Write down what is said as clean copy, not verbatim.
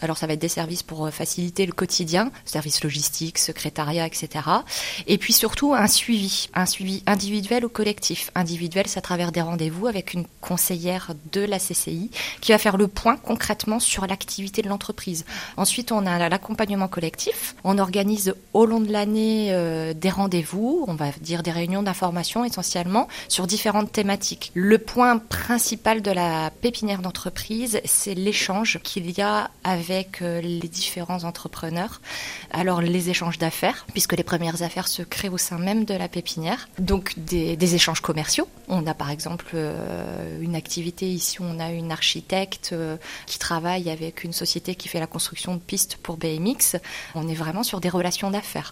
Alors ça va être des services pour faciliter le quotidien, services logistiques, secrétariat, etc. Et puis surtout un suivi individuel ou collectif. Individuel, c'est à travers des rendez-vous avec une conseillère de la CCI qui va faire le point concrètement sur l'activité de l'entreprise. Ensuite, on a l'accompagnement collectif. On organise au long de l'année des rendez-vous, on va dire des réunions d'information essentiellement sur différentes thématiques. Le point principal de la pépinière d'entreprise, c'est l'échange qu'il y a avec les différents entrepreneurs. Alors les échanges d'affaires, puisque les premières affaires se créent au sein même de la pépinière. Donc des échanges commerciaux. On a par exemple une activité ici, on a une architecte qui travaille avec une société qui fait la construction de pistes pour BMX. On est vraiment sur des relations d'affaires.